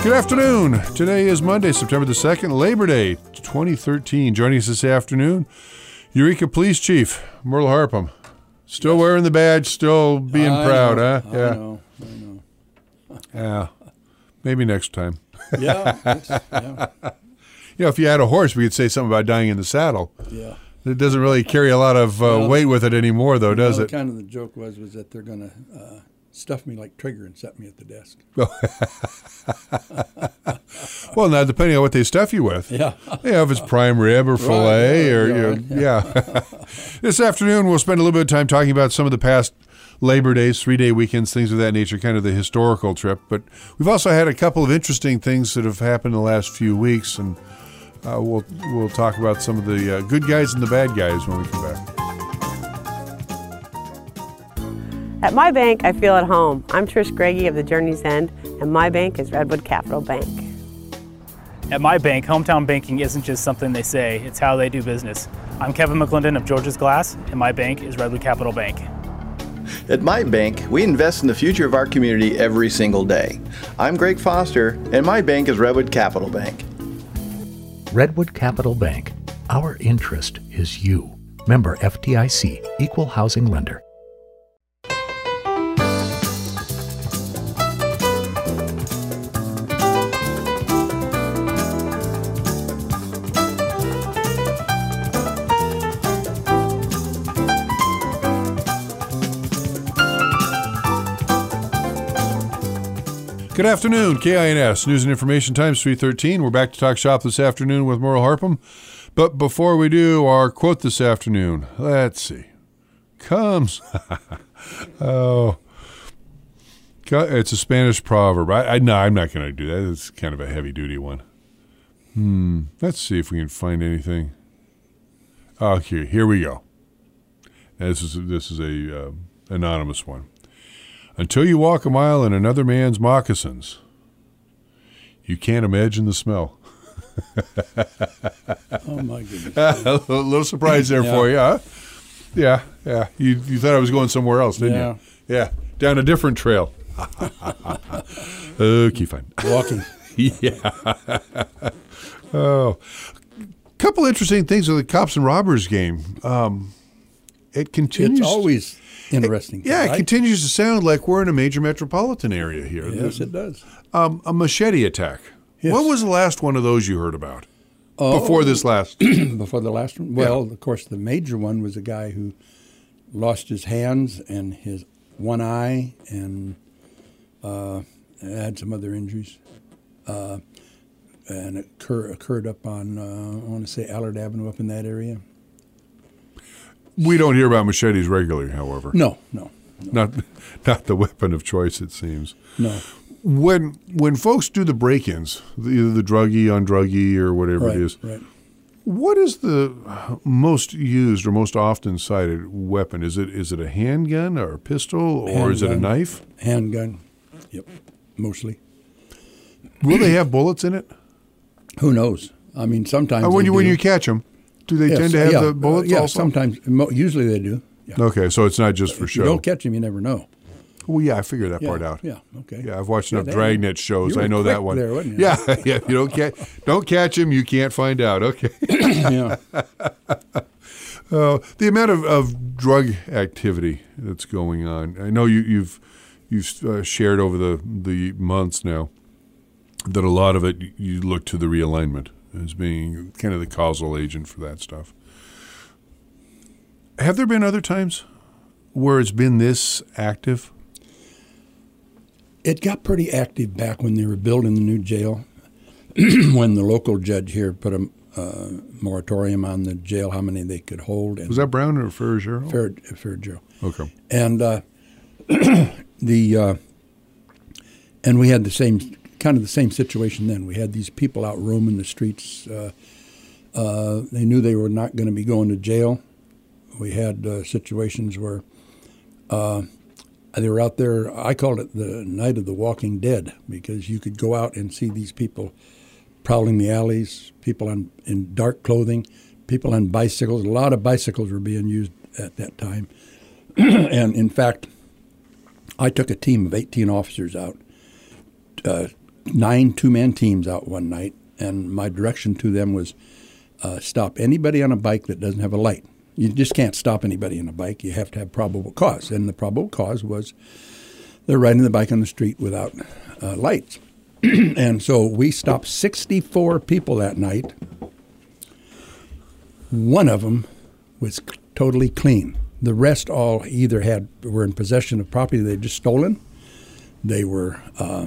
Good afternoon. Today is Monday, September the 2nd, Labor Day, 2013. Joining us this afternoon, Eureka Police Chief Myrtle Harpham. Still wearing the badge, still being proud, huh? I know. Yeah. Maybe next time. Yeah. You know, if you had a horse, we could say something about dying in the saddle. Yeah. It doesn't really carry a lot of weight with it anymore, though, does it? Kind of the joke was that they're going to stuff me like Trigger and set me at the desk. Well, now, depending on what they stuff you with. Yeah. If it's prime rib or filet yeah. This afternoon, we'll spend a little bit of time talking about some of the past Labor Days, 3-day weekends, things of that nature, kind of the historical trip. But we've also had a couple of interesting things that have happened in the last few weeks, and we'll talk about some of the good guys and the bad guys when we come back. At my bank, I feel at home. I'm Trish Greggy of the Journey's End, and my bank is Redwood Capital Bank. At my bank, hometown banking isn't just something they say, it's how they do business. I'm Kevin McClendon of George's Glass, and my bank is Redwood Capital Bank. At my bank, we invest in the future of our community every single day. I'm Greg Foster, and my bank is Redwood Capital Bank. Redwood Capital Bank. Our interest is you. Member FDIC, Equal Housing Lender. Good afternoon, KINS, News and Information Times 313. We're back to talk shop this afternoon with Myrtle Harpham. But before we do, our quote this afternoon, let's see. It's a Spanish proverb. No, I'm not going to do that. It's kind of a heavy-duty one. Let's see if we can find anything. Okay, here we go. This is a anonymous one. Until you walk a mile in another man's moccasins, you can't imagine the smell. Oh, my goodness. A little surprise there for you, huh? Yeah. You thought I was going somewhere else, didn't you? Yeah, down a different trail. Okay, fine. Walking. Yeah. Oh. Couple interesting things with the Cops and Robbers game. It continues. It's always interesting. It continues to sound like we're in a major metropolitan area here. Yes, it does. A machete attack. Yes. What was the last one of those you heard about? Before this last? Before the last one? Well, of course, the major one was a guy who lost his hands and his one eye and had some other injuries. And it occurred up on, I want to say, Allard Avenue up in that area. We don't hear about machetes regularly, however. No. Not the weapon of choice, it seems. No. When folks do the break-ins, either the druggie on druggie or whatever it is, right. What is the most used or most often cited weapon? Is it a handgun or a pistol or is it a knife? Handgun. Yep, mostly. Will they have bullets in it? Who knows? I mean, sometimes when you catch them, do they tend to have the bullets also? Sometimes. Usually they do. Yeah. Okay, so it's not just for show. If you don't catch them, you never know. Well, yeah, I figured that part out. Yeah, okay. Yeah, I've watched enough Dragnet shows. I know that one. There, wasn't you? Yeah. If you don't catch him, you can't find out. Okay. Yeah. The amount of drug activity that's going on. I know you've shared over the months now that a lot of it you look to the realignment as being kind of the causal agent for that stuff. Have there been other times where it's been this active? It got pretty active back when they were building the new jail, when the local judge here put a moratorium on the jail, how many they could hold. And was that Brown or Farragero? Farragero. Okay. And and we had the same situation then. We had these people out roaming the streets. They knew they were not going to be going to jail. We had situations where they were out there. I called it the night of the walking dead because you could go out and see these people prowling the alleys, people in dark clothing, people on bicycles. A lot of bicycles were being used at that time. And, in fact, I took a team of 18 officers out 9 two-man teams out one night, and my direction to them was stop anybody on a bike that doesn't have a light. You just can't stop anybody on a bike. You have to have probable cause. And the probable cause was they're riding the bike on the street without lights. And so we stopped 64 people that night. One of them was totally clean. The rest all either were in possession of property they'd just stolen, they were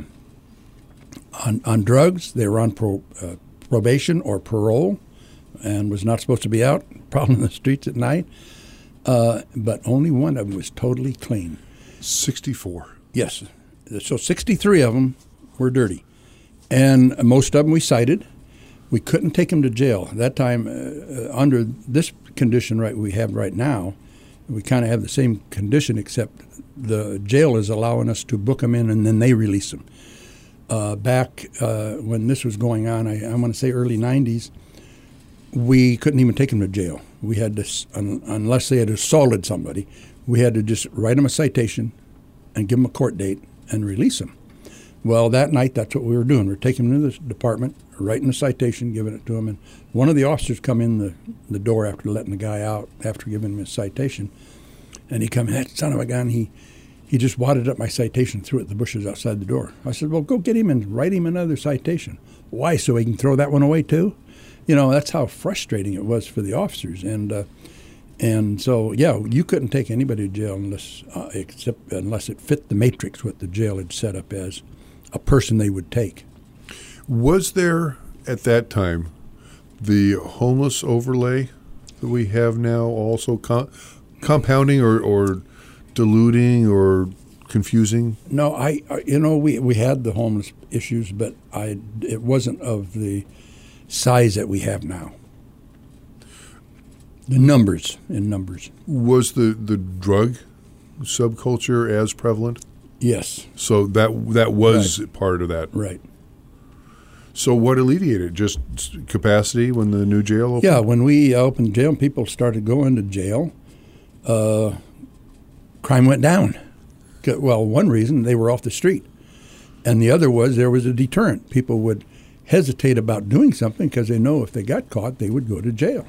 on drugs, they were on probation or parole, and was not supposed to be out, probably in the streets at night. But only one of them was totally clean. 64. Yes. So 63 of them were dirty. And most of them we cited. We couldn't take them to jail. At that time, under this condition we have right now, we kind of have the same condition, except the jail is allowing us to book them in and then they release them. Back when this was going on, I want to say early 90s, we couldn't even take them to jail. We had to, unless they had assaulted somebody, we had to just write them a citation and give them a court date and release them. Well, that night, that's what we were doing. We were taking them to the department, writing a citation, giving it to them. And one of the officers come in the door after letting the guy out, after giving him his citation. And he come in, that son of a gun, he just wadded up my citation, threw it in the bushes outside the door. I said, well, go get him and write him another citation. Why, so he can throw that one away too? You know, that's how frustrating it was for the officers. And so, yeah, you couldn't take anybody to jail unless it fit the matrix, what the jail had set up as a person they would take. Was there, at that time, the homeless overlay that we have now also compounding or diluting or confusing? No, we had the homeless issues, but it wasn't of the size that we have now. The numbers. Was the drug subculture as prevalent? Yes. So that was right. Part of that. Right. So what alleviated? Just capacity when the new jail opened? Yeah, when we opened the jail, people started going to jail. Crime went down. Well, one reason, they were off the street. And the other was there was a deterrent. People would hesitate about doing something because they know if they got caught, they would go to jail.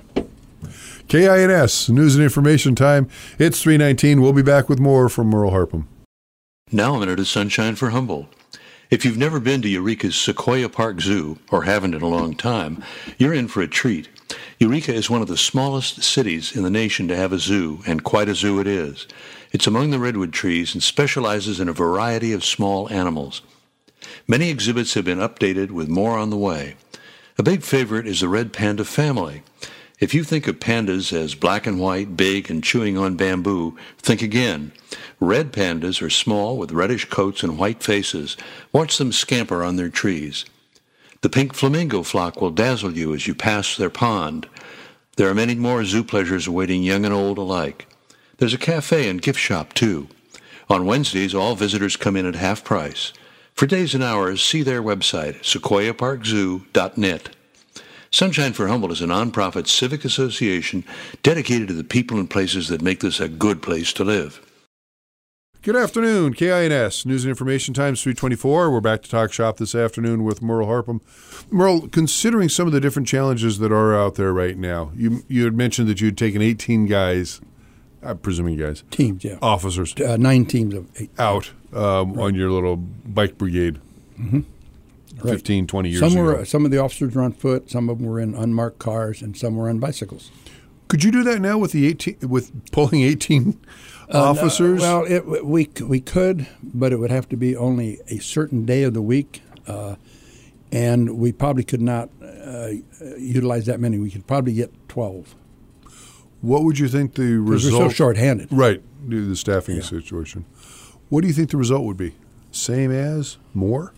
KINS, News and Information Time. It's 3:19. We'll be back with more from Merle Harpham. Now a minute of sunshine for Humboldt. If you've never been to Eureka's Sequoia Park Zoo, or haven't in a long time, you're in for a treat. Eureka is one of the smallest cities in the nation to have a zoo, and quite a zoo it is. It's among the redwood trees and specializes in a variety of small animals. Many exhibits have been updated with more on the way. A big favorite is the red panda family. If you think of pandas as black and white, big, and chewing on bamboo, think again. Red pandas are small with reddish coats and white faces. Watch them scamper on their trees. The pink flamingo flock will dazzle you as you pass their pond. There are many more zoo pleasures awaiting young and old alike. There's a cafe and gift shop, too. On Wednesdays, all visitors come in at half price. For days and hours, see their website, sequoiaparkzoo.net. Sunshine for Humboldt is a nonprofit civic association dedicated to the people and places that make this a good place to live. Good afternoon, KINS, News and Information Times 324. We're back to Talk Shop this afternoon with Merle Harpham. Merle, considering some of the different challenges that are out there right now, you had mentioned that you'd taken 18 guys, I'm presuming guys. Teams, yeah. Officers. 9 teams of 8. Out on your little bike brigade. Mm-hmm. 15, 20 years ago. Some of the officers were on foot, some of them were in unmarked cars, and some were on bicycles. Could you do that now with pulling 18 officers? Well, we could, but it would have to be only a certain day of the week, and we probably could not utilize that many. We could probably get 12. What would you think the result? We're so short-handed. Right, due to the staffing situation. What do you think the result would be? Same as? More?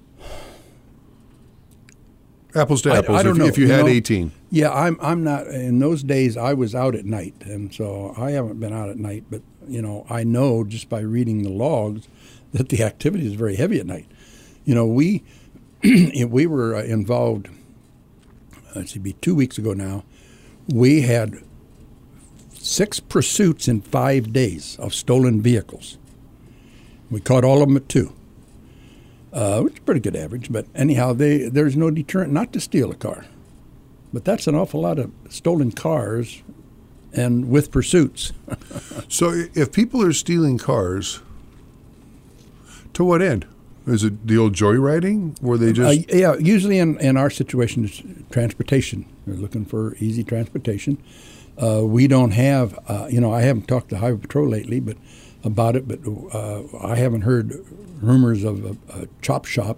Apples to apples. I don't know. If you had 18. Yeah, I'm not. In those days, I was out at night, and so I haven't been out at night. But I know just by reading the logs that the activity is very heavy at night. We were involved. Let's see, 2 weeks ago now. We had 6 pursuits in 5 days of stolen vehicles. We caught all of them at 2. which is pretty good average. But anyhow, there's no deterrent not to steal a car. But that's an awful lot of stolen cars and with pursuits. So if people are stealing cars, to what end? Is it the old joyriding where they just... yeah, usually in our situation, it's transportation. They're looking for easy transportation. We don't have, I haven't talked to Highway Patrol lately about it, but I haven't heard rumors of a chop shop,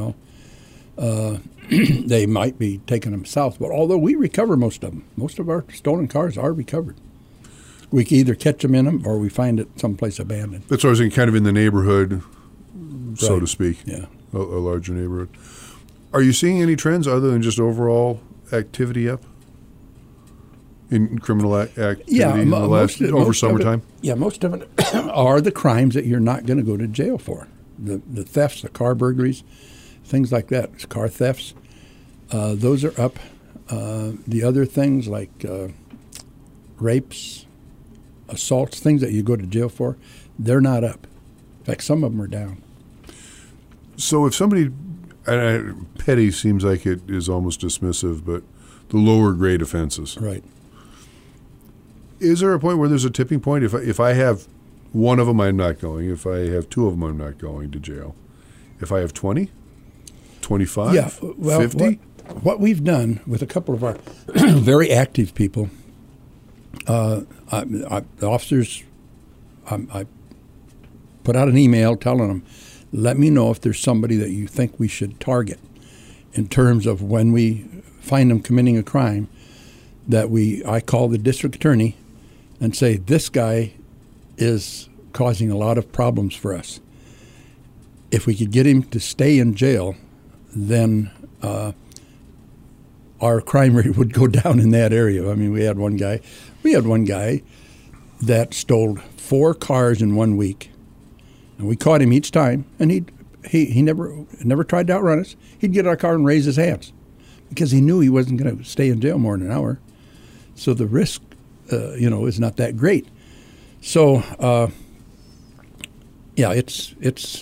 They might be taking them south, but although we recover most of them. Most of our stolen cars are recovered. We can either catch them in them or we find it someplace abandoned. That's what I was saying, kind of in the neighborhood, so Right. to speak. Yeah. A larger neighborhood. Are you seeing any trends other than just overall activity up in criminal activity in the last over summertime? Most of it are the crimes that you're not going to go to jail for. The thefts, the car burglaries, things like that, car thefts. Those are up. The other things like rapes, assaults, things that you go to jail for, they're not up. In fact, some of them are down. So if somebody, petty seems like it is almost dismissive, but the lower grade offenses. Right. Is there a point where there's a tipping point? If I have one of them, I'm not going. If I have two of them, I'm not going to jail. If I have 20, 25, Yeah, well, 50? What we've done with a couple of our very active people, the officers, I put out an email telling them, let me know if there's somebody that you think we should target in terms of when we find them committing a crime, that I call the district attorney and say, this guy is causing a lot of problems for us. If we could get him to stay in jail, then our crime rate would go down in that area. I mean, we had one guy that stole 4 cars in 1 week, and we caught him each time, and he never tried to outrun us. He'd get our car and raise his hands because he knew he wasn't going to stay in jail more than an hour. So the risk, is not that great. So, it's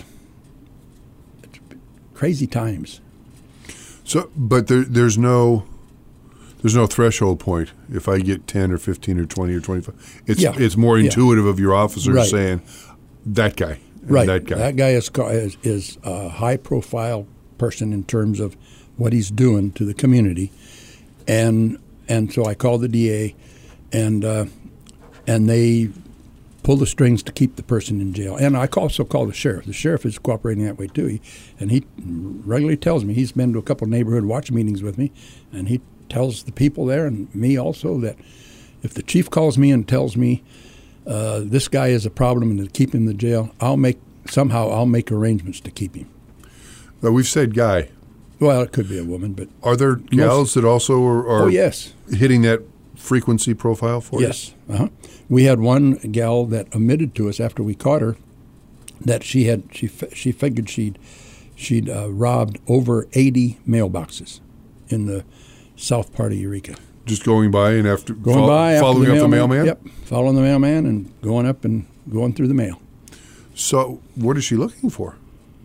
crazy times. So, but there's no threshold point. If I get 10 or 15 or 20 or 25, it's more intuitive of your officers saying that guy, right? That guy. That guy is a high profile person in terms of what he's doing to the community, and so I called the DA, and they pull the strings to keep the person in jail. And I also call the sheriff. The sheriff is cooperating that way too. He regularly tells me, he's been to a couple of neighborhood watch meetings with me, and he tells the people there and me also that if the chief calls me and tells me this guy is a problem and to keep him in the jail, I'll make arrangements to keep him. Now, we've said guy. Well, it could be a woman, but are there gals that also are yes, hitting that frequency profile for you? Yes. Uh-huh. We had one gal that admitted to us after we caught her that she figured she'd robbed over 80 mailboxes in the south part of Eureka. Just going by and following up the mailman? Yep, following the mailman and going up and going through the mail. So what is she looking for?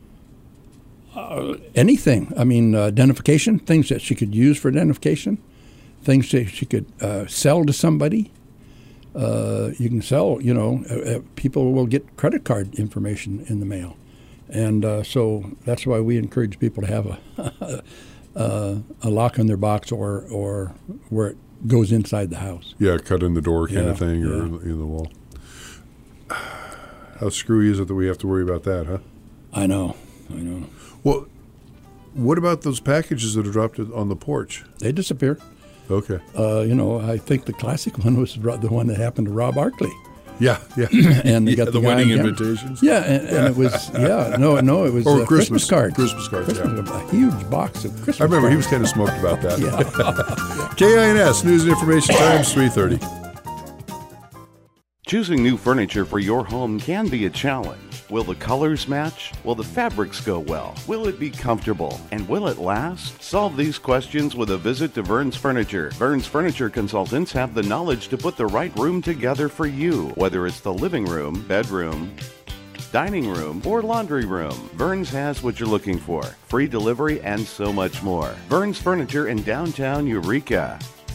Anything. I mean, identification, things that she could use for identification, things that she could sell to somebody. You can sell, people will get credit card information in the mail. And so that's why we encourage people to have a lock on their box or where it goes inside the house. Yeah, cut in the door kind of thing or in the wall. How screwy is it that we have to worry about that, huh? I know. Well, what about those packages that are dropped on the porch? They disappear. Okay. I think the classic one was the one that happened to Rob Arkley. Yeah. And they got the wedding invitations. Yeah, and it was it was or Christmas cards. Christmas cards. A huge box of Christmas. I remember cards. he was kind of smoked about that. Yeah. KINS News and Information Times 3:30. Choosing new furniture for your home can be a challenge. Will the colors match? Will the fabrics go well? Will it be comfortable? And will it last? Solve these questions with a visit to Vern's Furniture. Vern's Furniture consultants have the knowledge to put the right room together for you, whether it's the living room, bedroom, dining room, or laundry room. Vern's has what you're looking for. Free delivery and so much more. Vern's Furniture in downtown Eureka.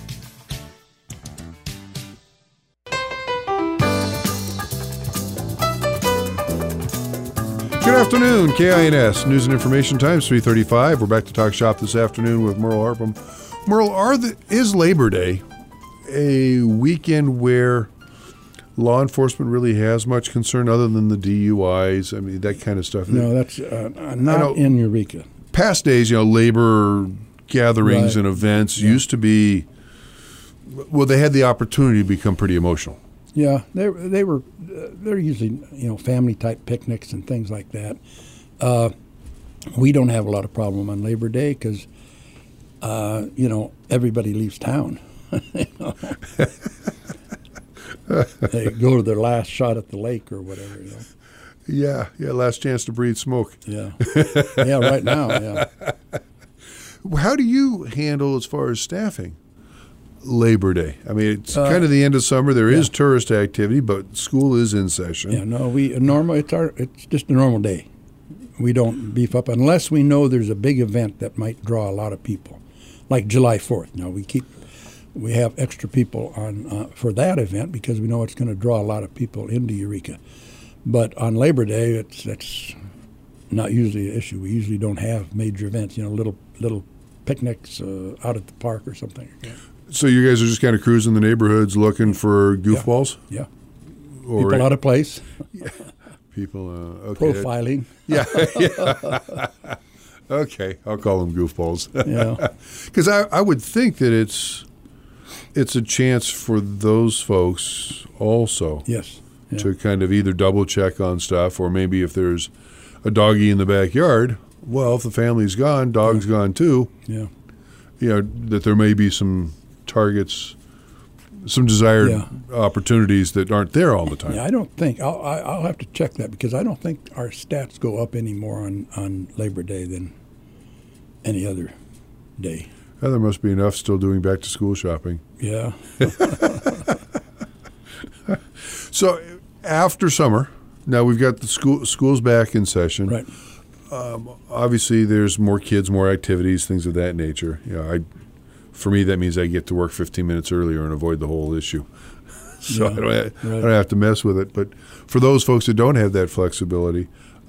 Good afternoon, KINS News and Information Times 3:35. We're back to talk shop this afternoon with Merle Harpham. Merle, is Labor Day a weekend where law enforcement really has much concern other than the DUIs? I mean, that kind of stuff. No, that's not in Eureka. Past days, labor gatherings and events used to be, well, they had the opportunity to become pretty emotional. Yeah, they're usually family type picnics and things like that. We don't have a lot of problem on Labor Day because everybody leaves town. They go to their last shot at the lake or whatever. Yeah, last chance to breathe smoke. Yeah, right now. Yeah. How do you handle as far as staffing Labor Day? I mean, it's kind of the end of summer. There is tourist activity, but school is in session. Yeah, no, it's just a normal day. We don't beef up unless we know there's a big event that might draw a lot of people, like July 4th. Now we have extra people on for that event because we know it's going to draw a lot of people into Eureka. But on Labor Day, that's not usually an issue. We usually don't have major events. Little picnics out at the park or something. Yeah. So you guys are just kind of cruising the neighborhoods looking for goofballs? Yeah. People out of place. Yeah. People okay. Profiling. Yeah. Okay, I'll call them goofballs. Yeah. Because I would think that it's a chance for those folks also. Yes. Yeah. To kind of either double check on stuff, or maybe if there's a doggy in the backyard, well, if the family's gone, dog's gone too. Yeah. That there may be some targets, some desired opportunities that aren't there all the time. Yeah, I don't think I'll have to check that because I don't think our stats go up any more on Labor Day than any other day. Well, there must be enough still doing back to school shopping. Yeah. So after summer, now we've got the schools back in session. Right. Obviously, there's more kids, more activities, things of that nature. For me, that means I get to work 15 minutes earlier and avoid the whole issue. So I don't have to mess with it. But for those folks that don't have that flexibility,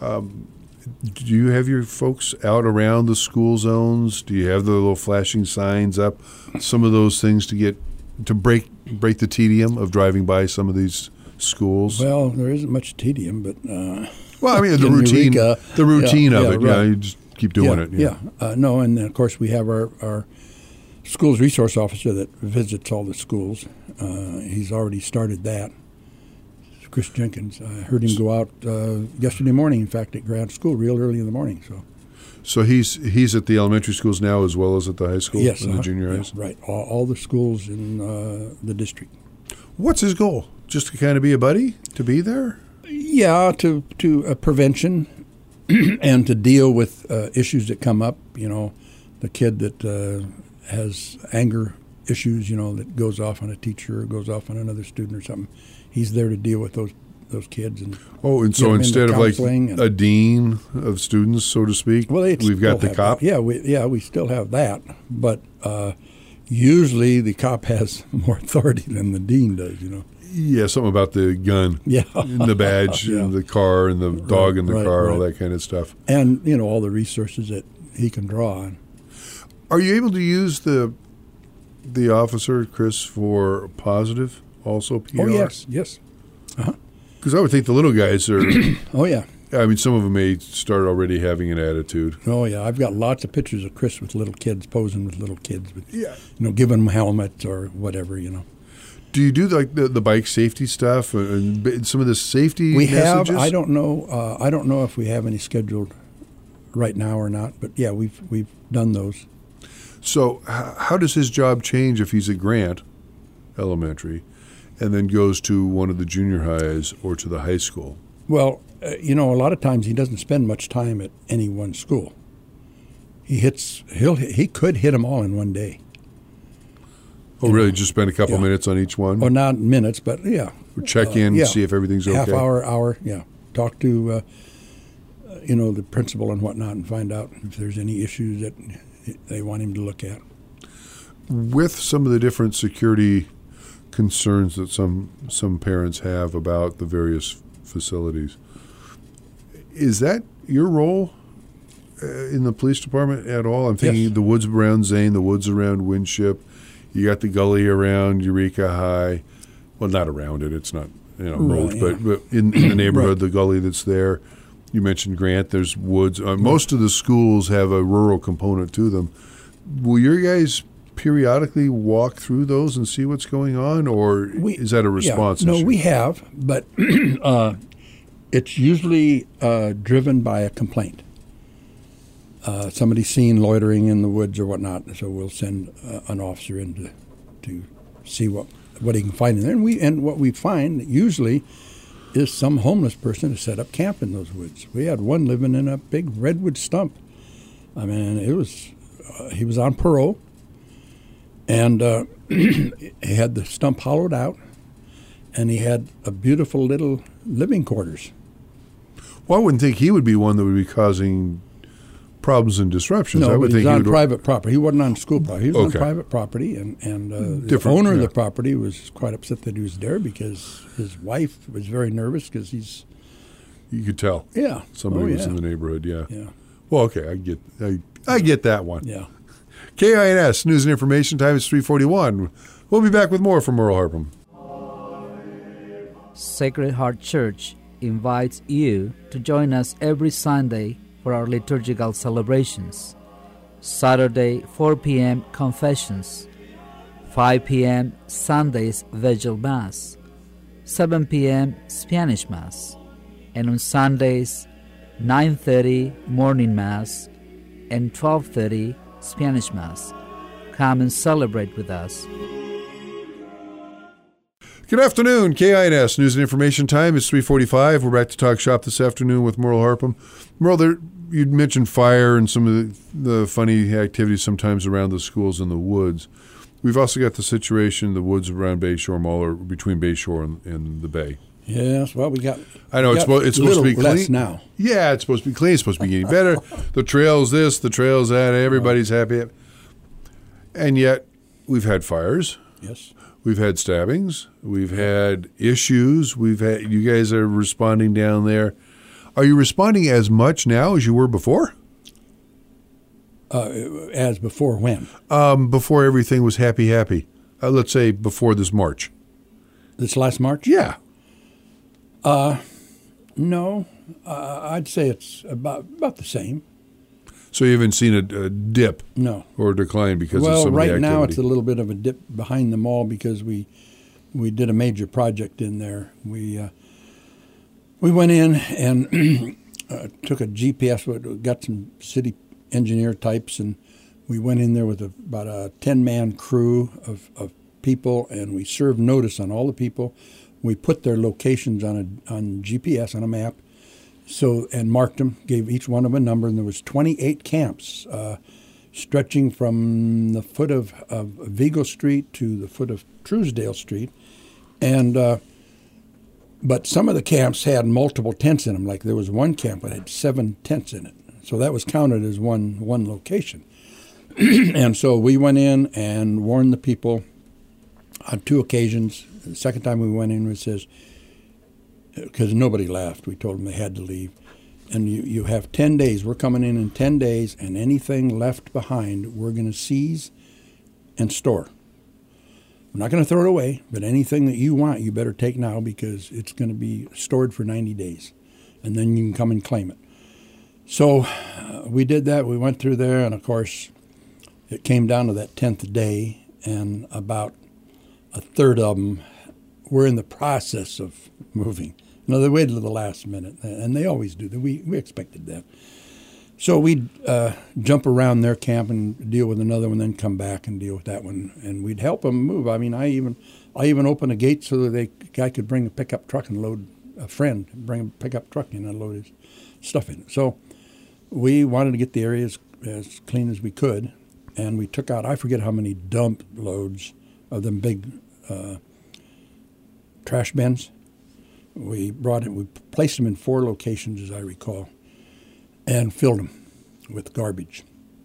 do you have your folks out around the school zones? Do you have the little flashing signs up? Some of those things to break the tedium of driving by some of these schools? Well, there isn't much tedium, but well, I mean the routine, Eureka, the routine of it. Right. You just keep doing it. Yeah. No, and then of course we have our schools resource officer that visits all the schools. He's already started that. Chris Jenkins. I heard him go out yesterday morning. In fact, at Grant School, real early in the morning. So he's at the elementary schools now as well as at the high school. Yes, and the junior highs. Right. All the schools in the district. What's his goal? Just to kind of be a buddy, to be there? Yeah, to prevention and to deal with issues that come up. The kid that has anger issues, that goes off on a teacher or goes off on another student or something. He's there to deal with those kids. And so instead of like a dean of students, so to speak, we've got the cop? That. We still have that. But usually the cop has more authority than the dean does, Yeah, something about the gun, and the badge, and the car, and the dog in the car, all that kind of stuff. And, all the resources that he can draw on. Are you able to use the officer, Chris, for positive also PR? Oh, yes. Because I would think the little guys are... Oh, yeah. I mean, some of them may start already having an attitude. Oh, yeah. I've got lots of pictures of Chris with little kids, posing with little kids, with, giving them helmets or whatever, Do you do like the bike safety stuff and some of the safety messages? I don't know. I don't know if we have any scheduled right now or not, but yeah, we've done those. So how does his job change if he's at Grant Elementary and then goes to one of the junior highs or to the high school? Well, a lot of times he doesn't spend much time at any one school. He could hit them all in one day. Oh, really? Just spend a couple minutes on each one? Well, not minutes, but yeah. Or check in, see if everything's okay? Half hour, talk to the principal and whatnot and find out if there's any issues that they want him to look at. With some of the different security concerns that some parents have about the various facilities, is that your role in the police department at all? I'm thinking the woods around Zane, the woods around Winship. You got the gully around Eureka High. Well, not around it. It's not road, but in the neighborhood, the gully that's there. You mentioned Grant. There's woods. Most of the schools have a rural component to them. Will your guys periodically walk through those and see what's going on, or is that a response issue? No, we have, but it's usually driven by a complaint. Somebody's seen loitering in the woods or whatnot, so we'll send an officer in to see what he can find in there. And what we find usually is some homeless person to set up camp in those woods. We had one living in a big redwood stump. I mean, he was on parole, and he had the stump hollowed out, and he had a beautiful little living quarters. Well, I wouldn't think he would be one that would be causing problems and disruptions. No, I would but he's think on private property. He wasn't on school property. He was on Okay. private property, and the owner of the property was quite upset that he was there because his wife was very nervous because you could tell. Yeah. Somebody was in the neighborhood, yeah. Yeah. Well, okay, I get that one. Yeah. KINS News and Information Time is 3:41. We'll be back with more from Merle Harpham. Sacred Heart Church invites you to join us every Sunday for our liturgical celebrations. Saturday, 4 p.m. Confessions, 5 p.m. Sunday's Vigil Mass, 7 p.m. Spanish Mass, and on Sundays, 9:30 Morning Mass and 12:30 Spanish Mass. Come and celebrate with us. Good afternoon, KINS News and Information Time is 3:45. We're back to Talk Shop this afternoon with Merle Harpham. Merle, you'd mentioned fire and some of the funny activities sometimes around the schools in the woods. We've also got the situation in the woods around Bayshore Mall, or between Bayshore and the Bay. Yes, well, we got. I know it's supposed to be clean less now. Yeah, it's supposed to be clean. It's supposed to be getting better. The trail's this, the trail's that. Everybody's happy, and yet we've had fires. Yes. We've had stabbings. We've had issues. You guys are responding down there. Are you responding as much now as you were before? As before when? Before everything was happy. Let's say before this March. This last March? Yeah. No. I'd say it's about the same. So you haven't seen a dip? No. Or a decline because of some of the Well, activity? right now it's a little bit of a dip behind the mall because we did a major project in there. We went in and took a GPS, got some city engineer types, and we went in there with about a 10-man crew of people, and we served notice on all the people. We put their locations on GPS, on a map, and marked them, gave each one of them a number, and there was 28 camps stretching from the foot of Vigo Street to the foot of Truesdale Street. And but some of the camps had multiple tents in them. Like there was one camp that had 7 tents in it. So that was counted as one location. And so we went in and warned the people on 2 occasions. The second time we went in, it says, because nobody left, we told them they had to leave. And you have 10 days. We're coming in 10 days, and anything left behind, we're going to seize and store. We're not going to throw it away, but anything that you want, you better take now because it's going to be stored for 90 days. And then you can come and claim it. So we did that. We went through there, and of course, it came down to that 10th day, and about a third of them were in the process of moving. No, they waited to the last minute, and they always do. We expected that. So we'd jump around their camp and deal with another one, then come back and deal with that one, and we'd help them move. I mean, I even opened a gate so that the guy could bring a pickup truck and load bring a pickup truck in and load his stuff in. So we wanted to get the area as clean as we could, and we took out, I forget how many dump loads of them big trash bins. We placed them in 4 locations, as I recall, and filled them with garbage.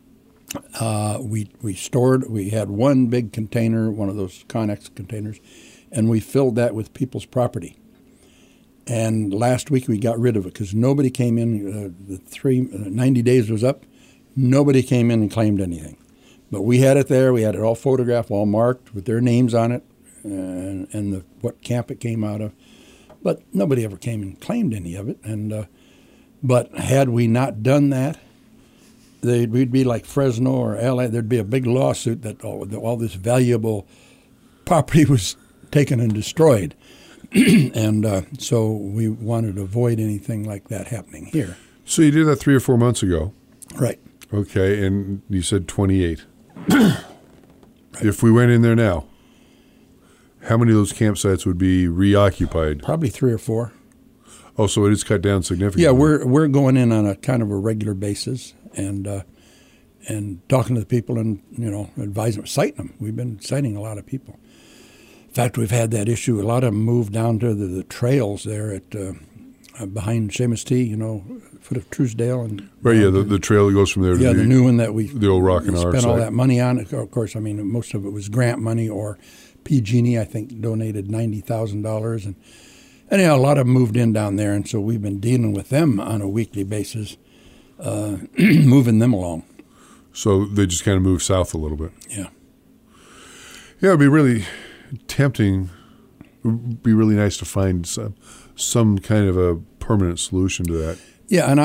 We had one big container, one of those Connex containers, and we filled that with people's property. And last week we got rid of it because nobody came in. 90 days was up. Nobody came in and claimed anything. But we had it there. We had it all photographed, all marked with their names on it and what camp it came out of. But nobody ever came and claimed any of it. But had we not done that, we'd be like Fresno or LA. There'd be a big lawsuit that all this valuable property was taken and destroyed. And so we wanted to avoid anything like that happening here. So you did that 3 or 4 months ago. Right. Okay, and you said 28. Right. If we went in there now, how many of those campsites would be reoccupied? Probably 3 or 4. Oh, so it is cut down significantly. Yeah, we're going in on a kind of a regular basis and talking to the people and advising them, citing them. We've been citing a lot of people. In fact, we've had that issue. A lot of them moved down to the trails there at behind Seamus T. Foot of Truesdale and right. Yeah, the trail that goes from there. Yeah, to the new one that the old Rock and R spent all site. that money on. Of course, I mean most of it was grant money or PG&E. I think donated $90,000 and anyhow, a lot of them moved in down there, and so we've been dealing with them on a weekly basis, moving them along. So they just kind of move south a little bit. Yeah. Yeah, it'd be really tempting. It would be really nice to find some kind of a permanent solution to that. Yeah, and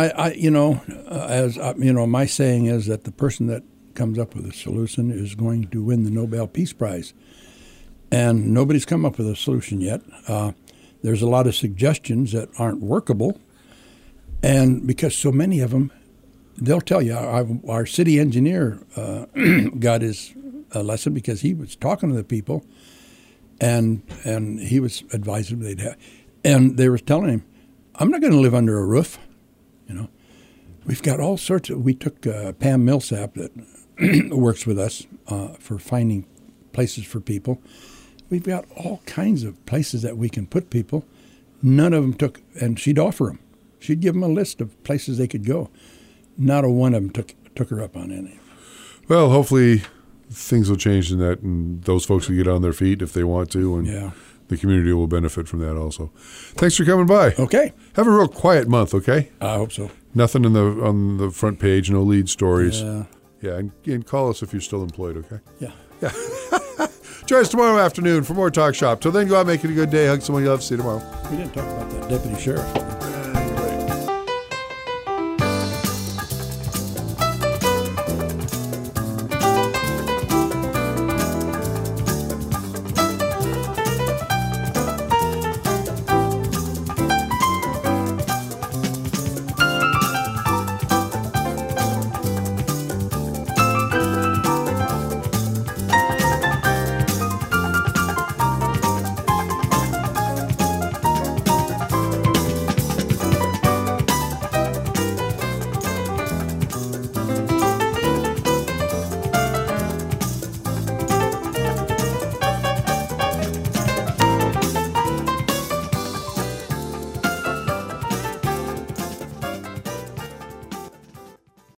my saying is that the person that comes up with a solution is going to win the Nobel Peace Prize, and nobody's come up with a solution yet. There's a lot of suggestions that aren't workable, and because so many of them, they'll tell you. Our city engineer got his lesson because he was talking to the people, and he was advising they'd have, and they were telling him, "I'm not going to live under a roof." We've got all sorts of. We took Pam Millsap that works with us for finding places for people. We've got all kinds of places that we can put people. None of them took, and she'd offer them. She'd give them a list of places they could go. Not a one of them took her up on any. Well, hopefully things will change in that, and those folks will get on their feet if they want to, and the community will benefit from that also. Thanks for coming by. Okay. Have a real quiet month, okay? I hope so. Nothing on the front page, no lead stories. Yeah. And call us if you're still employed, okay? Yeah. Join us tomorrow afternoon for more Talk Shop. Till then, go out and make it a good day. Hug someone you love. See you tomorrow. We didn't talk about that deputy sheriff.